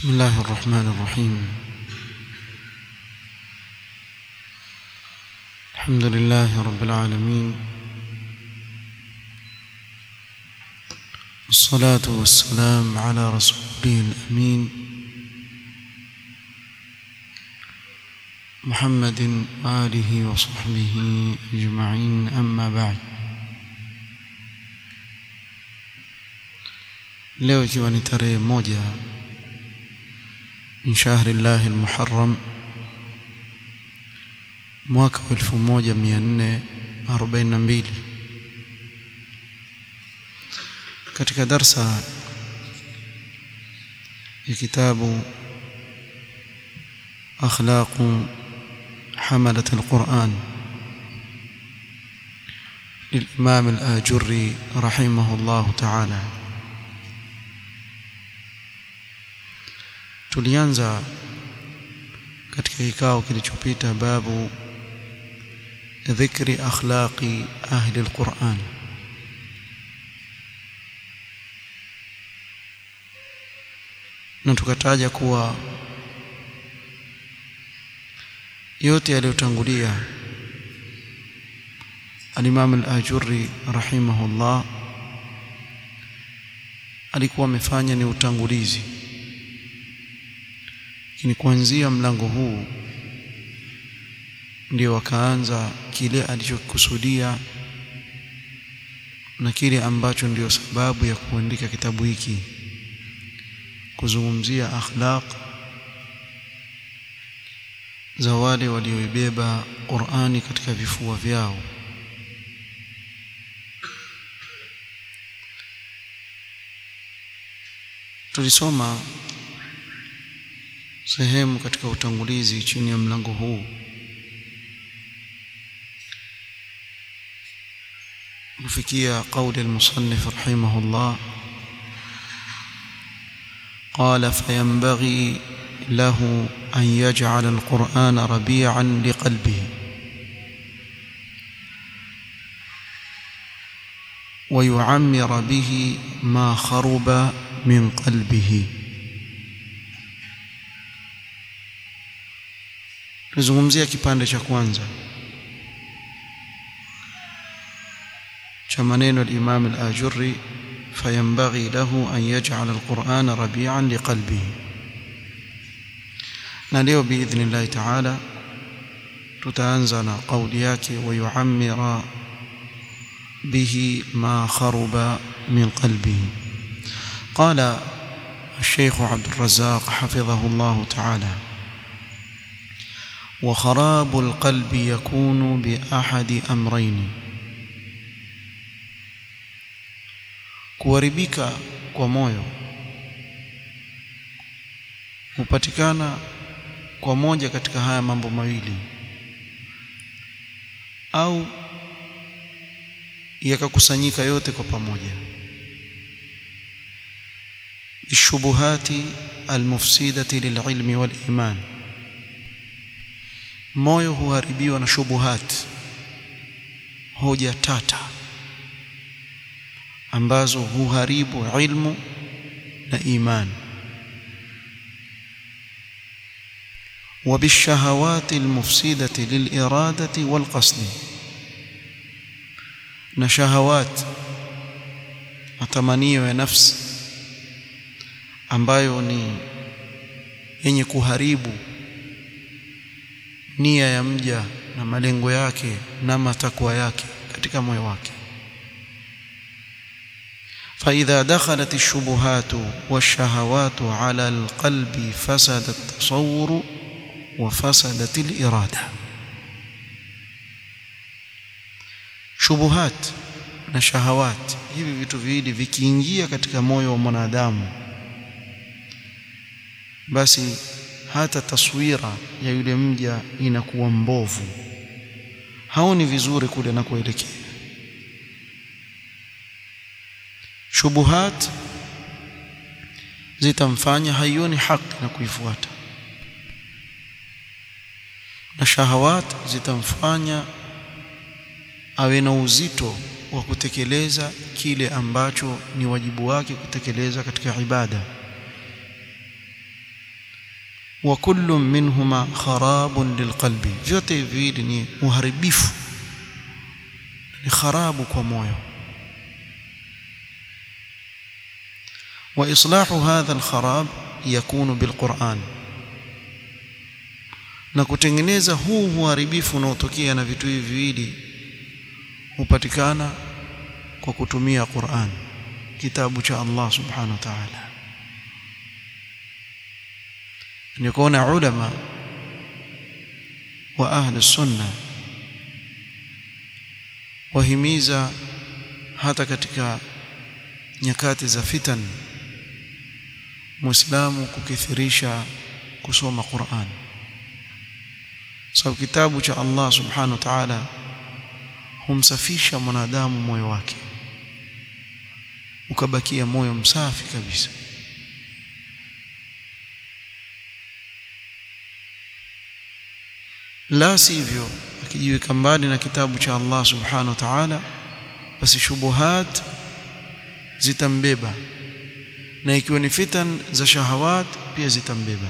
بسم الله الرحمن الرحيم. الحمد لله رب العالمين، والصلاة والسلام على رسوله الأمين محمد وآله وصحبه أجمعين، أما بعد. leo ikiwa ni tarehe 1 min shahri llahi al-Muharram mwaka 1442, katika darsa ya kitabu akhlaq hamalat al-Quran للإمام الآجري رحمه الله تعالى. Tulianza katika kikao kilichopita babu dhikri akhlaqi ahli alquran, na tukataja kuwa yote yaliyotangulia al-Imam al-Ajurri rahimahullah alikuwa amefanya ni utangulizi, lakini kuanzia mlango huu ndio wakaanza kile alichokusudia na kile ambacho ndio sababu ya kuandika kitabu hiki, kuzungumzia akhlaq za wale walioibeba Qur'ani katika vifua vyao. Tulisoma sehemu katika utangulizi chini ya mlango huu kufikia kauli al-musannif rahimahullah, qala fayanbaghi lahu an yaj'ala al-Qur'ana rabi'an liqalbihi wa yu'ammira bihi ma kharuba min qalbihi. Tuzungumzia kipande cha kwanza cha maneno al-Imam al-Ajurri, fayanbaghi lahu an yaj'ala al-Qur'ana rabi'an liqalbihi. Na leo biidhnillah ta'ala tutaanza na kauli yake, wa yu'ammira bihi ma kharuba min qalbihi. Qala الشيخ عبد الرزاق حفظه الله تعالى: وخراب القلب يكون بأحد أمرين. kuharibika kwa moyo hupatikana kwa moja katika haya mambo mawili, au yakakusanyika yote kwa pamoja. Bishubuhati almufsidati lililmi waliman, moyo huharibiwa na shubuhat, hoja tata ambazo huharibu ilmu na iman. Wabishahawati almufsidati liliradati walqasdi, na shahawat, matamanio ya nafsi ambayo ni yenye kuharibu nia ya mja na malengo yake na matakwa yake katika moyo wake. فإذا دخلت الشبهات والشهوات على القلب فسد التصور وفسدت الإرادة. Shubuhat na shahawat, hivi vitu viwili vikiingia katika moyo wa mwanadamu, basi hata taswira ya yule mja inakuwa mbovu, haoni vizuri kule anakoelekea. Shubuhat zitamfanya haioni haki na kuifuata, na shahawat zitamfanya awe na uzito wa kutekeleza kile ambacho ni wajibu wake kutekeleza katika ibada. wa kullu minhuma kharabun lilqalbi, vyote viwili ni uharibifu, ni kharabu kwa moyo. Wa islahu hadha alkharab yakunu bilquran, na kutengeneza huu uharibifu unaotokea na vitu hivi viwili hupatikana kwa kutumia Qur'an, kitabu cha Allah subhanahu wa ta'ala. Nikuona ulama wa ahli sunna wahimiza hata katika nyakati za fitan Muislamu kukithirisha kusoma Qur'an, sababu kitabu cha Allah subhanahu wa ta'ala humsafisha mwanadamu moyo wake, ukabakia moyo msafi kabisa. La sivyo, akijiweka mbali na kitabu cha Allah subhanahu wa ta'ala, basi shubuhat zitambeba, na ikiwa ni fitan za shahawat pia zitambeba.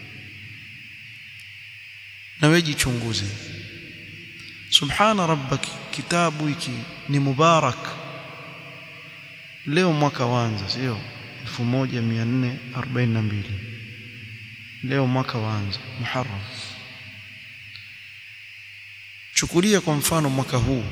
Na wewe jichunguze, subhana rabbak, kitabu hiki ni mubarak. Leo mwaka waanza, sio 1442, leo mwaka waanza Muharram. Chukulia kwa mfano mwaka huu,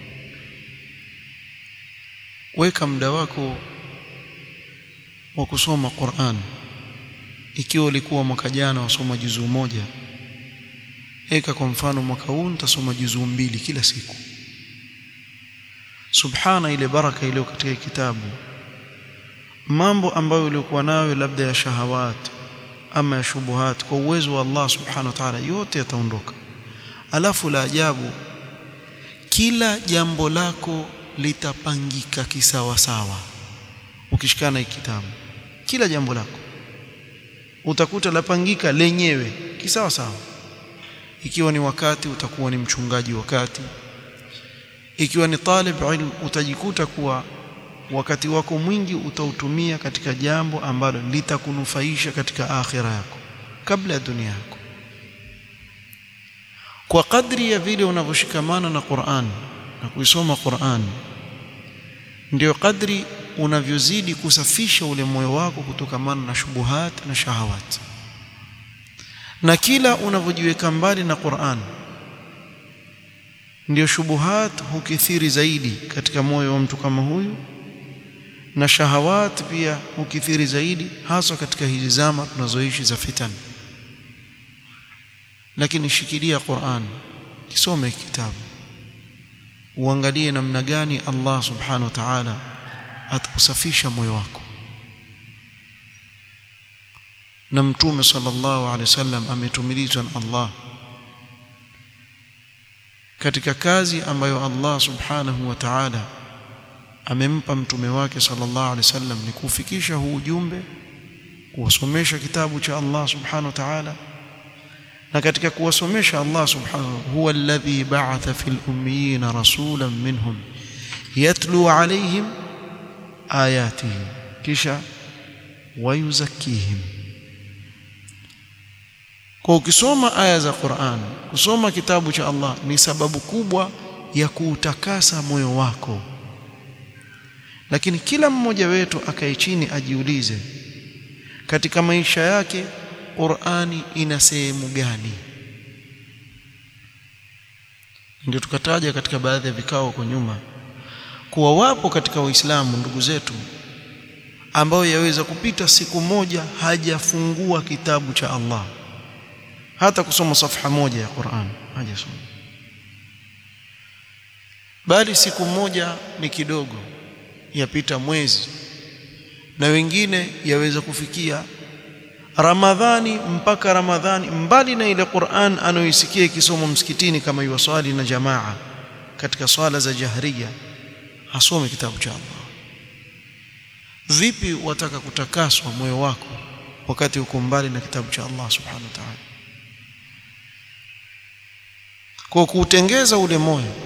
weka muda wako wa kusoma Qur'an. Ikiwa ulikuwa mwaka jana wasoma juzuu moja, eka kwa mfano mwaka huu nitasoma juzuu 2 kila siku. Subhana, ile baraka ile katika kitabu. Mambo ambayo ulikuwa nayo labda ya shahawat ama ya shubuhat, kwa uwezo wa Allah subhanahu wa ta'ala yote yataondoka. Alafu la ajabu, kila jambo lako litapangika kisawa sawa ukishikana hiki kitabu. Kila jambo lako utakuta lapangika lenyewe kisawa sawa. Ikiwa ni wakati, utakuwa ni mchungaji wakati. Ikiwa ni talib ilm, utajikuta kuwa wakati wako mwingi utautumia katika jambo ambalo litakunufaisha katika akhira yako kabla ya dunia yako. Kwa kadri ya vile unavyoshikamana na Qur'an na kuisoma Qur'an, ndio kadri unavyozidi kusafisha ule moyo wako kutokamana na shubuhat na shahawat. Na kila unavyojiweka mbali na Qur'an, ndio shubuhat hukithiri zaidi katika moyo wa mtu kama huyu, na shahawat pia hukithiri zaidi, hasa katika hizi zama tunazoishi za fitan. Lakini shikilia Qur'an, kisome kitabu, uangalie namna gani Allah subhanahu wa ta'ala atakusafisha moyo wako. Na Mtume sallallahu alaihi wasallam ametumilizwa na Allah katika kazi ambayo Allah subhanahu wa ta'ala amempa mtume wake sallallahu alaihi wasallam, ni kufikisha huu ujumbe, kuwasomesha kitabu cha Allah subhanahu wa ta'ala. Na katika kuwasomesha, Allah subhanahu huwa alladhi ba'atha fil ummiyina rasulan minhum yatlu alayhim ayatihi kisha wayuzakkihim. Kwa ukisoma aya za Qur'an, kusoma kitabu cha Allah ni sababu kubwa ya kuutakasa moyo wako. Lakini kila mmoja wetu akae chini ajiulize, katika maisha yake Qur'ani ina sehemu gani? Ndio tukataja katika baadhi ya vikao kwa nyuma kuwa wapo katika Waislamu ndugu zetu ambao yaweza kupita siku moja hajafungua kitabu cha Allah, hata kusoma safha moja ya Qur'an hajasoma. Bali siku moja ni kidogo, yapita mwezi, na wengine yaweza kufikia Ramadhani mpaka Ramadhani, mbali na ile Qur'an anayoisikia ikisomwa msikitini kama yuwasali na jamaa katika swala za jahriya, asome kitabu cha Allah. Vipi wataka kutakaswa moyo wako wakati uko mbali na kitabu cha Allah subhanahu wa ta'ala? Kwa kuutengeza ule moyo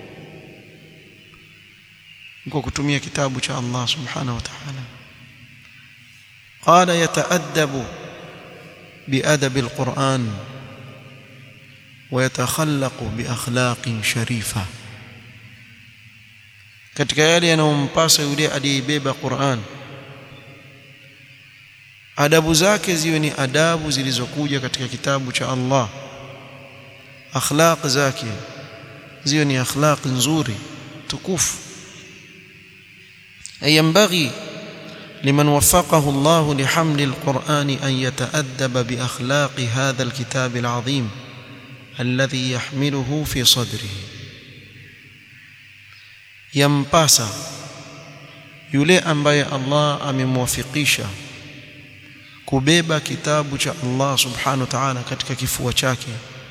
kwa kutumia kitabu cha Allah subhanahu wa ta'ala. Qala yataaddabu بأدب القرآن ويتخلق بأخلاق شريفة. katika yale yanayompasa yule aliyebeba Qur'an, adabu zake ziwe ni adabu zilizokuja katika kitabu cha Allah, akhlaq zake ziwe ni akhlaq nzuri tukufu. ayambaghi liman waffaqahu Allah lihamli alquran an yata'addaba bi akhlaqi hadha alkitab alazim alladhi yahmiluhu fi sadrihi. Yampasa yule ambaye Allah amemwafikisha kubeba kitabu cha Allah subhanahu wa ta'ala katika kifua chake,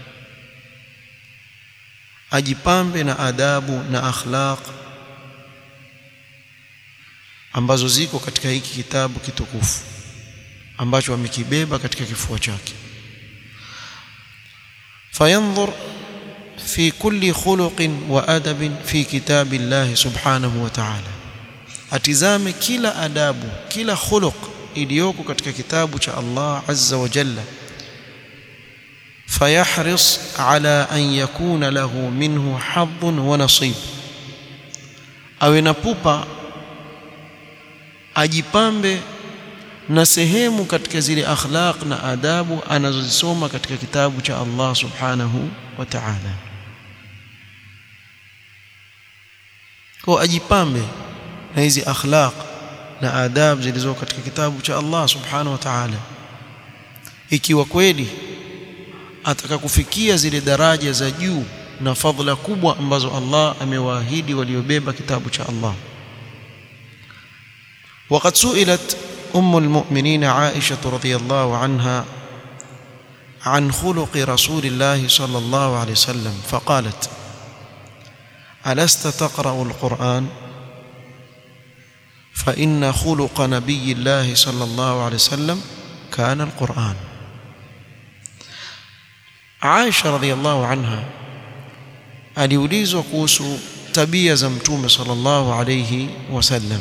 ajipambe na adabu na akhlaq ambazo ziko katika hiki kitabu kitukufu ambacho amekibeba katika kifua chake. fayanzur fi kulli khuluqin wa adabin fi kitabillahi subhanahu wa ta'ala, atizame kila adabu, kila khuluq iliyoko katika kitabu cha Allah azza wa jalla. fayahris ala an yakuna lahu minhu hadhun wa nasib, awe na pupa, ajipambe na sehemu katika zile akhlaq na adabu anazozisoma katika kitabu cha Allah subhanahu wa ta'ala. Kwa ajipambe na hizi akhlaq na adab zilizo katika kitabu cha Allah subhanahu wa ta'ala, ikiwa kweli ataka kufikia zile daraja za juu na fadhila kubwa ambazo Allah amewaahidi waliobeba kitabu cha Allah. وقد سئلت أم المؤمنين عائشة رضي الله عنها عن خلق رسول الله صلى الله عليه وسلم فقالت: ألست تقرأ القرآن؟ فإن خلق نبي الله صلى الله عليه وسلم كان القرآن. عائشة رضي الله عنها aliulizwa kuhusu tabia za Mtume sallallahu alayhi wasallam.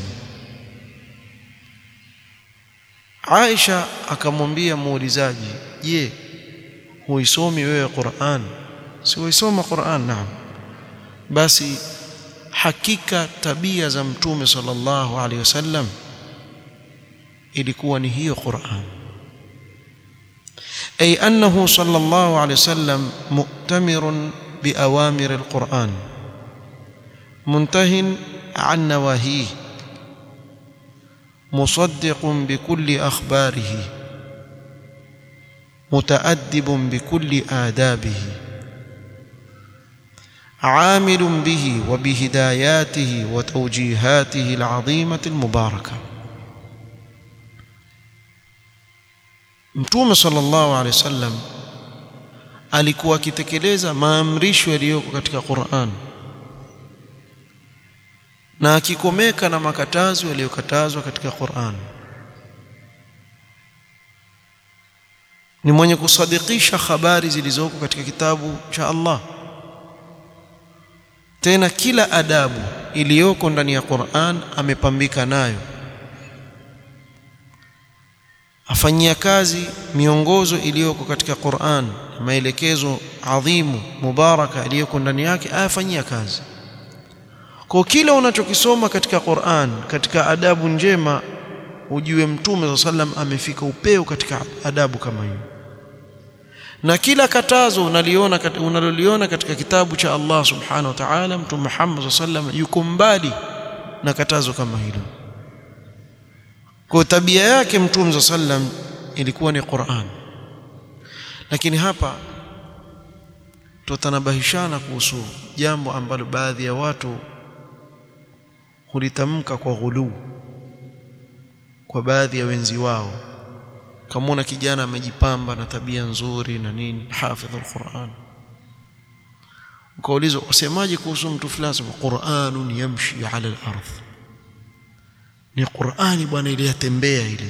Aisha akamwambia muulizaji, je, huisomi wewe Qur'an? Si huisoma Qur'an? Naam. Basi hakika tabia za Mtume sallallahu alayhi wasallam ilikuwa ni hiyo Qur'an. ay annahu sallallahu alayhi wasallam mu'tamirun bi awamir al-Qur'an muntahin an nawahihi مصدق بكل أخباره متأدب بكل آدابه عامل به وبهداياته وتوجيهاته العظيمة المباركة. Mtume sallallahu alaihi wasallam alikuwa akitekeleza maamrisho yaliyoko katika Qur'an na akikomeka na makatazo yaliyokatazwa katika Qur'an. Ni mwenye kusadikisha habari zilizoko katika kitabu cha Allah. Tena kila adabu iliyoko ndani ya Qur'an amepambika nayo, afanyia kazi miongozo iliyoko katika Qur'an, maelekezo adhimu mubaraka iliyoko ndani yake afanyia kazi. Kwa kila unachokisoma katika Qur'an katika adabu njema, ujue Mtume sallam amefika upeo katika adabu kama hiyo. Na kila katazo unaloliona katika kitabu cha Allah subhanahu wa ta'ala, Mtume Muhammad sallam yuko mbali na katazo kama hilo. Kwa tabia yake Mtume sallam ilikuwa ni Qur'an. Lakini hapa tutanabahishana kuhusu jambo ambalo baadhi ya watu hulitamka kwa ghulu kwa baadhi ya wenzi wao. Kama kijana amejipamba na tabia nzuri na nini, hafidh al-Qur'an, ukaulizwa usemaje kuhusu mtu fulani? Qur'anun yamshi ala al-ardh, ni Qur'ani bwana ile yatembea ile.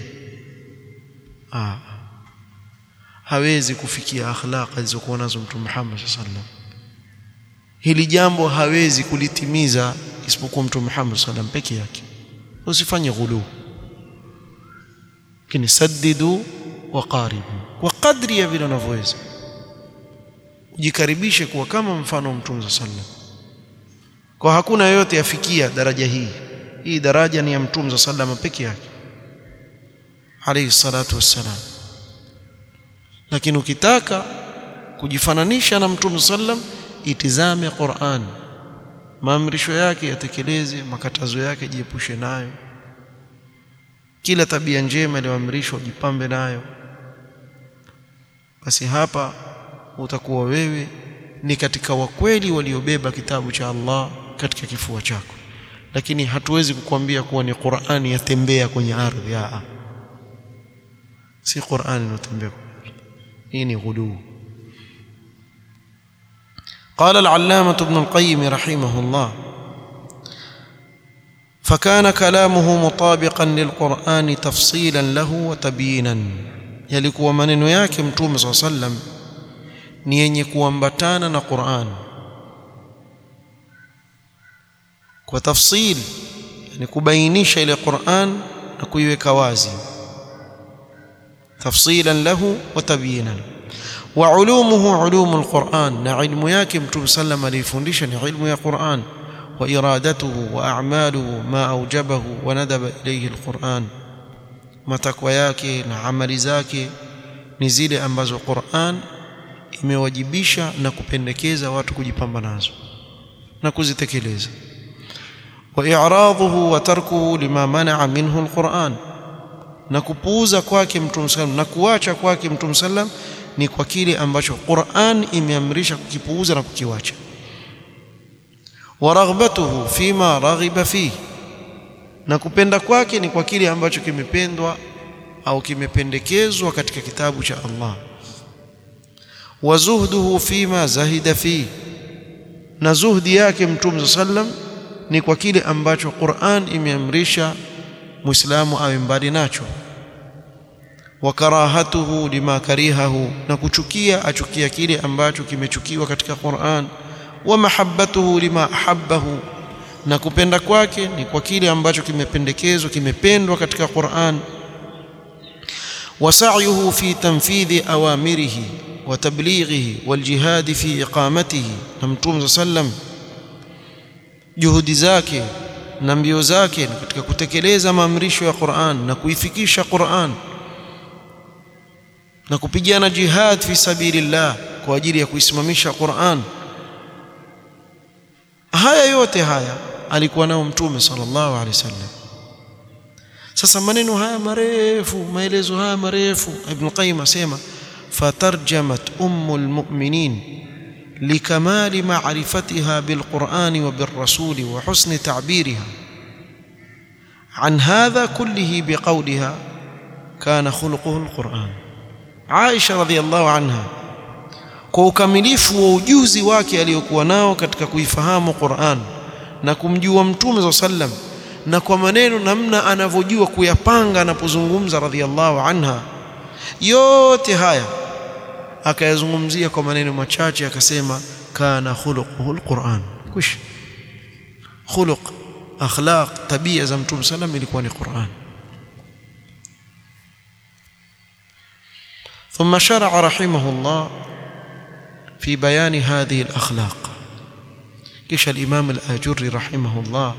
Hawezi kufikia akhlaq alizokuwa nazo Mtume Muhammad sallallahu alaihi wasallam. Hili jambo hawezi kulitimiza isipokuwa Mtume Muhammad sallam peke yake. Usifanye ghulu, lakini saddidu wa qaribu, kwa kadri ya vile unavyoweza. Ujikaribishe kuwa kama mfano wa Mtume sallam. Kwa hakuna yoyote yafikia daraja hii. Hii daraja ni ya Mtume sallam peke yake, alayhi salatu wassalam. Lakini ukitaka kujifananisha na Mtume sallam, itizame Qur'an, maamrisho yake yatekeleze, makatazo yake jiepushe nayo, kila tabia njema iliyoamrishwa jipambe nayo. Basi hapa utakuwa wewe ni katika wakweli waliobeba kitabu cha Allah katika kifua chako. Lakini hatuwezi kukwambia kuwa ni Qur'ani yatembea kwenye ardhi. Si Qur'ani inatembea kwenye ardhi, hii ni ghulu. قال العلامة ابن القيم رحمه الله: فكان كلامه مطابقا للقرآن تفصيلا له وتبيينا. yalikuwa maneno yake Mtume صلى الله عليه وسلم ni yenye kuambatana na Qur'an kwa tafsil, yani kubainisha ile Qur'an na kuiweka wazi, tafsilan lahu wa tabyinan. Wa ulumuhu ulumul Qur'an, na ilmu yake Mtume sallam alifundisha ni ilmu ya Qur'an. Wa iradatuhu wa a'maluhu ma awjabahu wa nadaba ilayhi al-Qur'an, matakwa yake na amali zake ni zile ambazo Qur'an imewajibisha na kupendekeza watu kujipamba nazo na kuzitekeleza. Wa i'raduhu wa tarkuhu lima mana'a minhu al-Qur'an, na kupuuza kwake Mtume sallam na kuacha kwake Mtume sallam ni kwa kile ambacho Qur'an imeamrisha kukipuuza na kukiwacha. Wa raghbatuhu fima raghiba fihi, na kupenda kwake ni kwa kile ambacho kimependwa au kimependekezwa katika kitabu cha Allah. Wa zuhduhu fima zahida fihi, na zuhdi yake Mtume sallam ni kwa kile ambacho Qur'an imeamrisha Muislamu awe mbali nacho. Wa karahatuhu lima karihahu, na achukia kile ambacho kimechukiwa katika Qur'an. Wa mahabbatuhu lima ahabbahu, na kupenda kwake ni kwa kile ambacho kimependekezwa kimependwa katika Qur'an. Wa sa'yuhu fi tanfidhi awamirihi wa tablighihi wal jihad fi iqamatihi, na Mtume sallam juhudi zake na mbio zake katika kutekeleza maamrisho ya Qur'an na kuifikisha Qur'an na kupigana jihad fi sabilillah kwa ajili ya kuisimamisha Qur'an. Haya yote haya alikuwa nao Mtume sallallahu alaihi wasallam. Sasa maneno haya marefu, maelezo haya marefu, Ibn Qayyim asema fatarjamat ummul mu'minin likamali ma'rifatiha bilqur'ani wa birrasuli wa husni ta'biriha an hadha kullihi biqawliha kana khuluquhu alquran. Aisha radhiyallahu anha kwa ukamilifu wa ujuzi wake aliyokuwa nao katika kuifahamu Qur'an na kumjua Mtume sallam, na kwa maneno namna anavyojua kuyapanga anapozungumza radhiyallahu anha, yote haya akayazungumzia kwa maneno machache, akasema kana khuluquhu alquran. Kush khuluq, akhlaq, tabia za Mtume sallam ilikuwa ni Qur'an. ثم شرع رحمه الله في بيان هذه الأخلاق. كش الإمام الآجري رحمه الله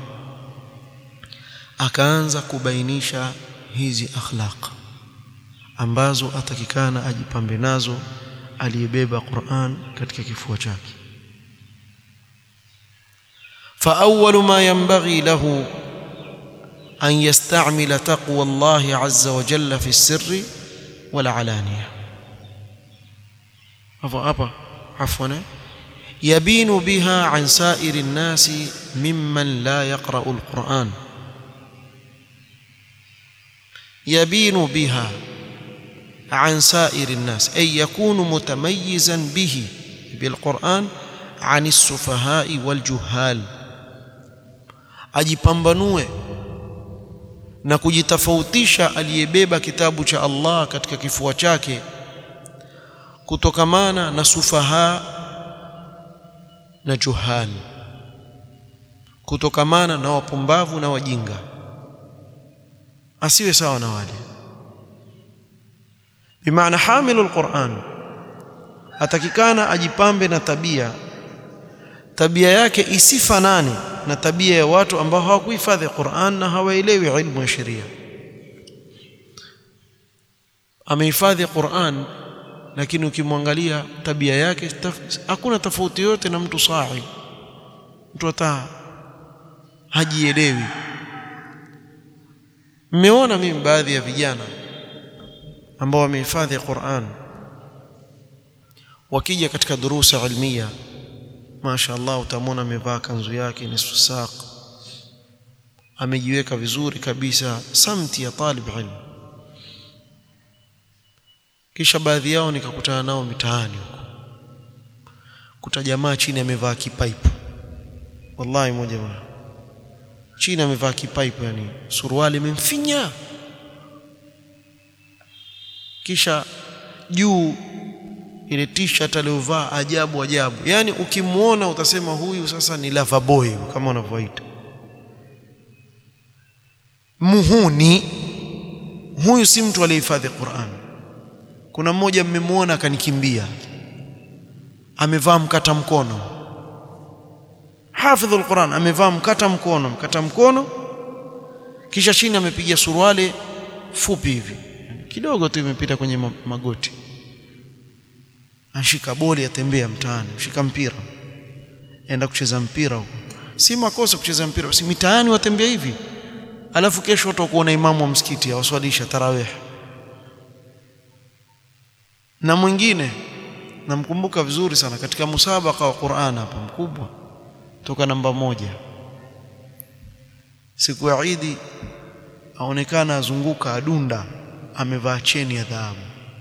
akaanza kubainisha hizi akhlaq ambazo atakikana ajipambe nazo aliyebeba Qur'an katika kifua chake. Fa awwalu ma yanbaghi lahu an yasta'mila taqwa Allah azza wa jalla fi sirri wal alaniyah. hapa afwan yabinu biha an sa'iri an-nasi mimman la yaqra'u al-Qur'an. يبين بها عن سائر الناس أي يكون متميزا به بالقرآن عن السفهاء والجهال. ajipambanue na kujitofautisha aliyebeba kitabu cha Allah katika kifua chake kutokamana na sufaha na juhal, kutokamana na wapumbavu na wajinga. Asiwe sawa na wale. bimaana hamilul Qur'an atakikana ajipambe na tabia yake isifanane na tabia ya watu ambao hawakuhifadhi Qur'an na hawaelewi ilmu ya sheria. Amehifadhi Qur'an lakini ukimwangalia tabia yake hakuna tofauti yote na mtu sahi, mtu hajielewi. Mmeona mimi baadhi ya vijana ambao wamehifadhi Qur'an wakija katika durusa ilmiya, mashaallah utamwona amevaa kanzu yake nisfu saq, amejiweka vizuri kabisa, samti ya talib ilmu. Kisha baadhi yao nikakutana nao mitaani huko, kuta jamaa chini amevaa kipaipu, wallahi mmoja wao chini amevaa kipaipu, yani suruali imemfinya, kisha juu ile t-shirt aliyovaa ajabu, yani ukimuona utasema huyu sasa ni lover boy kama wanavyoita, muhuni huyu, si mtu aliyehifadhi Qur'an. Kuna mmoja mmemwona akanikimbia, amevaa mkata mkono, hafidhul Qur'an, amevaa mkata mkono, kisha chini amepiga suruali fupi hivi kidogo tu imepita kwenye magoti, anashika boli atembea mtaani, shika mpira enda kucheza mpira huko. Si makosa kucheza mpira, si mitaani watembea hivi, alafu kesho utakuona imamu wa msikiti awaswalisha tarawih. Na mwingine namkumbuka vizuri sana katika musabaka wa Qur'an hapa mkubwa, toka namba 1, siku ya Eid aonekana azunguka adunda, amevaa cheni ya dhahabu,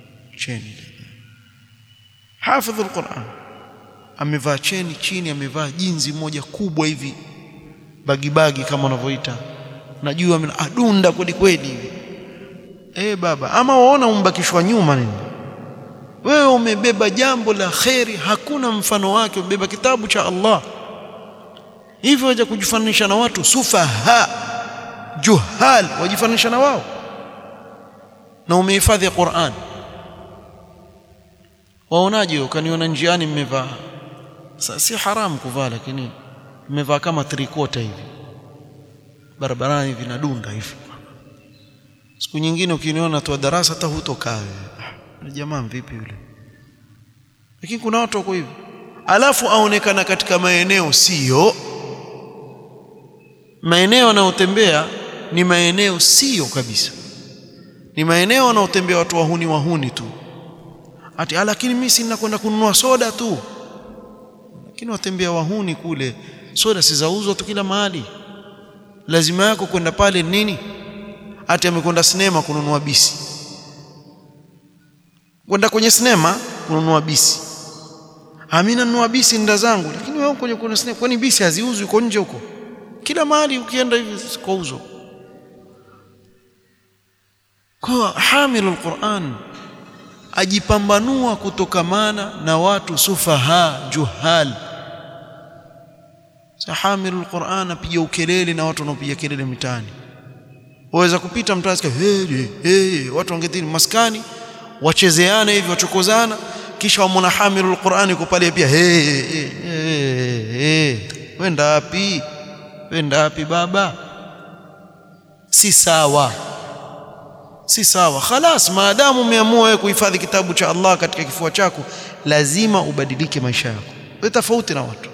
hafidhul Qur'an, amevaa cheni chini, amevaa jinzi moja kubwa hivi, bagi kama wanavyoita, najua adunda kweli hivi. Baba, ama waona umbakishwa nyuma nini? Wewe umebeba jambo la khairi, hakuna mfano wake, umebeba kitabu cha Allah, hivyo waje kujifananisha na watu sufaha juhal, wajifananisha na wao, na umehifadhi Qur'an. Waonaje ukaniona njiani mmevaa, si haram kuvaa, lakini mmevaa kama trikota hivi barabarani hivi na dunda hivi, siku nyingine ukiniona tu darasa hata hutokaa jamaa vipi yule. Lakini kuna watu wako hivi, alafu aonekana katika maeneo sio maeneo anaotembea, ni maeneo sio kabisa, ni maeneo anaotembea watu wahuni tu, ati lakini mimi sina kwenda kununua soda tu, lakini watembea wahuni kule. Soda si zauzwa tu kila mahali, lazima yako kwenda pale nini? Ati amekwenda sinema kununua bisi, kwenda kwenye sinema kununua bisi. Mimi nanunua bisi nda zangu, lakini wewe uko kwenye sinema, kwani bisi haziuzwi uko nje huko? Kila mahali ukienda hivi zikouzo. Kwa hamilul Qur'an ajipambanua kutokamana na watu sufaha juhal. Hamilul Qur'an apiga ukelele na watu wanaopiga kelele mitaani. Waweza kupita mtaani watu wangetini maskani wachezeana hivi, wachokozana, kisha wamwona hamilul Qur'an yuko pale pia wenda wapi baba? Si sawa khalas. Maadamu umeamua wewe kuhifadhi kitabu cha Allah katika kifua chako, lazima ubadilike maisha yako, wewe tofauti na watu,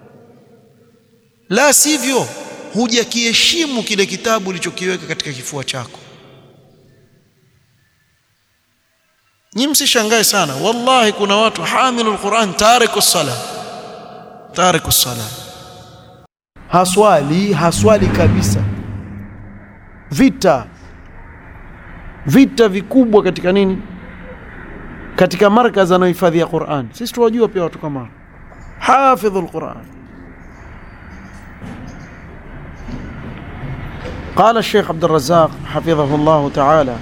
la sivyo hujakiheshimu kile kitabu ulichokiweka katika kifua chako. Nyinyi msishangae sana, wallahi kuna watu hamilul Qur'an tarikus sala, haswali kabisa. Vita vikubwa katika nini? Katika markaz anayohifadhi ya Qur'an. Sisi tunajua pia watu kama hafidhul Qur'an. قال الشيخ عبد الرزاق حفظه الله تعالى: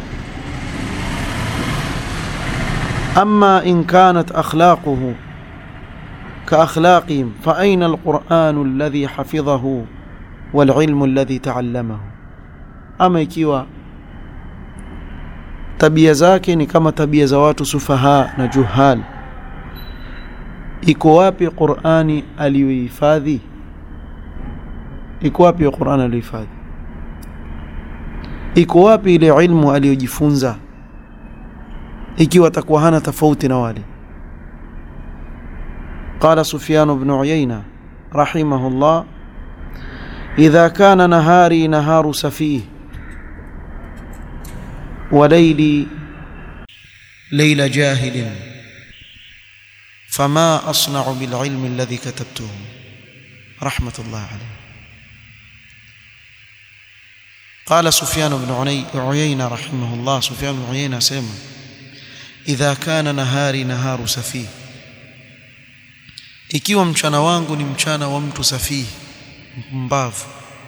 أما إن كانت أخلاقه كأخلاقهم فأين القرآن الذي حفظه والعلم الذي تعلمه. أما ikiwa tabia zake ni kama tabia za watu sufaha na juhal. Iko wapi Qur'ani aliyohifadhi? Iko wapi Qur'ani aliyohifadhi? Iko wapi ile ilmu aliyojifunza ikiwa atakuwa hana tofauti na wale? قال سفيان بن عيينة رحمه الله: إذا كان نهاري نهار سفيه وليلي ليل جاهل فما أصنع بالعلم الذي كتبته. رحمة الله عليه. قال سفيان بن عيينة رحمه الله: سفيان بن عيينة سيما: إذا كان نهاري نهار سفيه، ikiwa mchana wangu ni mchana wa mtu safihi, mbavu,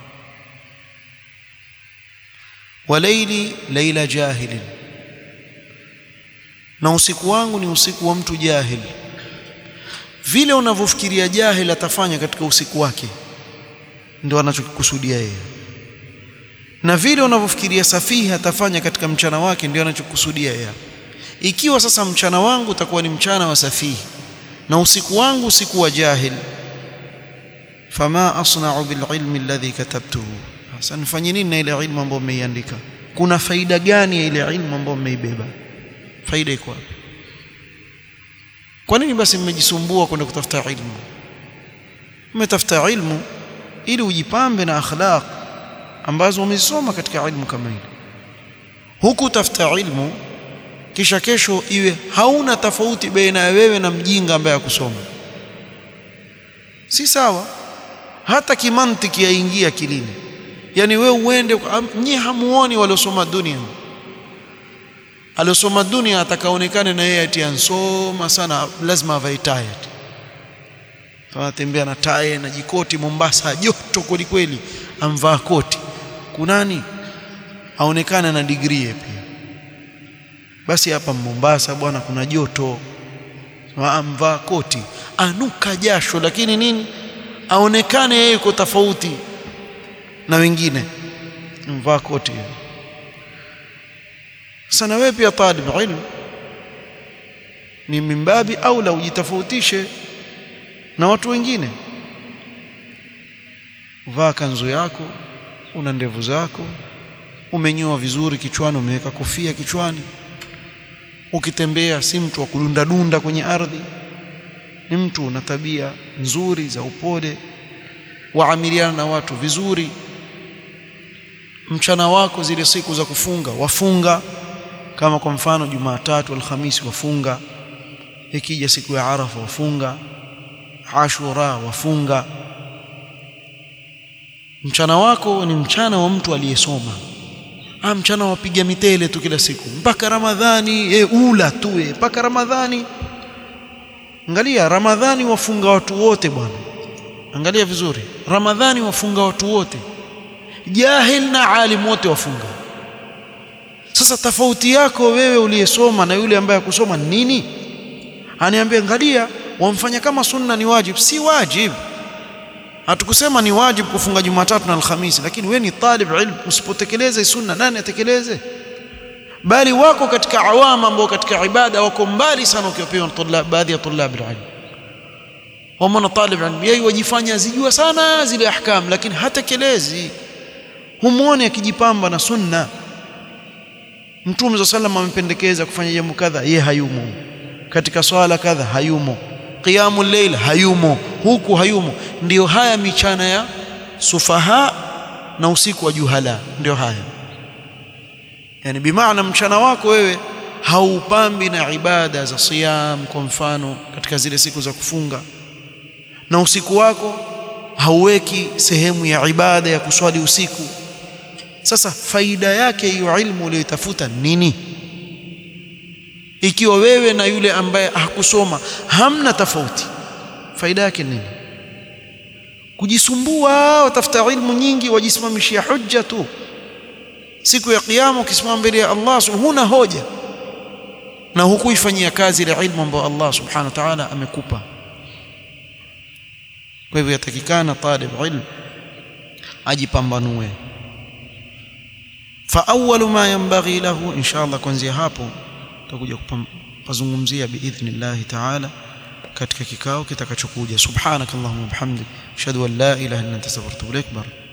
wa laili laila jahilin, na usiku wangu ni usiku wa mtu jahil. Vile unavyofikiria jahil atafanya katika usiku wake ndio anachokikusudia yeye, na vile unavyofikiria safihi atafanya katika mchana wake ndio anachokusudia yeye. Ikiwa sasa mchana wangu utakuwa ni mchana wa safihi na usiku wangu usiku wa jahil, fama asna'u bil ilmi alladhi katabtuhu, sasa nifanye nini na ile ilmu ambayo nimeiandika? Kuna faida gani ya ile ilmu ambayo nimeibeba? Faida iko wapi? Kwa nini basi mmejisumbua kwenda kutafuta ilmu? Mmetafuta ilmu ili ujipambe na akhlaq ambazo umesoma katika ilmu kama ile. Huku tafuta ilmu kisha kesho iwe hauna tofauti baina ya wewe na mjinga ambaye akusoma. Si sawa. Hata kimantiki yaingia kilini. Yani wewe uende, nyie hamuoni waliosoma dunia. Aliosoma dunia atakaonekane na yeye ati ansoma sana, lazima avae tie. Anatembea na tie na jikoti Mombasa, joto kweli kweli, amvaa koti. Kunani? Aonekane na degree pia. Basi hapa Mombasa bwana kuna joto, amvaa koti, anuka jasho, lakini nini? Aonekane yeye yuko tofauti na wengine, amvaa koti. Sana wewe pia talib ilmu ni mimbabi au la ujitofautishe na watu wengine. Vaa kanzu yako, una ndevu zako, umenyoa vizuri kichwani, umeweka kofia kichwani. Ukitembea si mtu wa kudunda dunda kwenye ardhi, ni mtu na tabia nzuri za upole, waamiliana na watu vizuri. Mchana wako zile siku za kufunga wafunga, kama kwa mfano Jumatatu, Alhamisi wafunga, ikija siku ya Arafa wafunga, Ashura wafunga. Mchana wako ni mchana wa mtu aliyesoma. Mchana wapiga mitele tu kila siku mpaka Ramadhani, ula tu mpaka Ramadhani. Angalia Ramadhani wafunga watu wote bwana. Angalia vizuri, Ramadhani wafunga watu wote, jahil na alim wote wafunga. Sasa tofauti yako wewe uliyesoma na yule ambaye hakusoma nini? Aniambia angalia, wamfanya kama sunna ni wajibu. Si wajibu. Hatukusema ni wajibu kufunga Jumatatu na Alhamisi, lakini wewe ni talib ilmu, usipotekeleza sunna nani atekeleze? Bali wako katika awama ambao katika ibada wako mbali sana ukiwapewa tulab, baadhi ya tulab ilmu. Wamona talib ilmu yeye wajifanya zijua sana zile ahkam, lakini hatekelezi. Humuone akijipamba na sunna. Mtume صلى الله عليه وسلم amependekeza kufanya jambo kadha, yeye hayumo. Katika swala kadha hayumo. Qiyamul layl hayumo, huku hayumo. Ndio haya michana ya sufaha na usiku wa juhala, ndio haya. Yani bimaana mchana wako wewe haupambi na ibada za siyam kwa mfano katika zile siku za kufunga, na usiku wako hauweki sehemu ya ibada ya kuswali usiku. Sasa faida yake hiyo ilmu uliyotafuta nini? Ikiwa wewe na yule ambaye hakusoma hamna tofauti, faida yake nini? Kujisumbua utafuta ilmu nyingi, wajisimamishia hujja tu. Siku ya kiyama ukisimama mbele ya Allah huna hoja, na hukuifanyia kazi ile ilmu ambayo Allah subhanahu wa ta'ala amekupa. Kwa hivyo yatakikana talib ilmu ajipambanue. fa awwalu ma yanbaghi lahu, inshallah kuanzia hapo tutakuja kupazungumzia biidhnillah ta'ala katika kikao kitakachokuja. Subhanakallahumma wa bihamdik, ashhadu an la ilaha illa anta astaghfiruka wa atubu ilaik.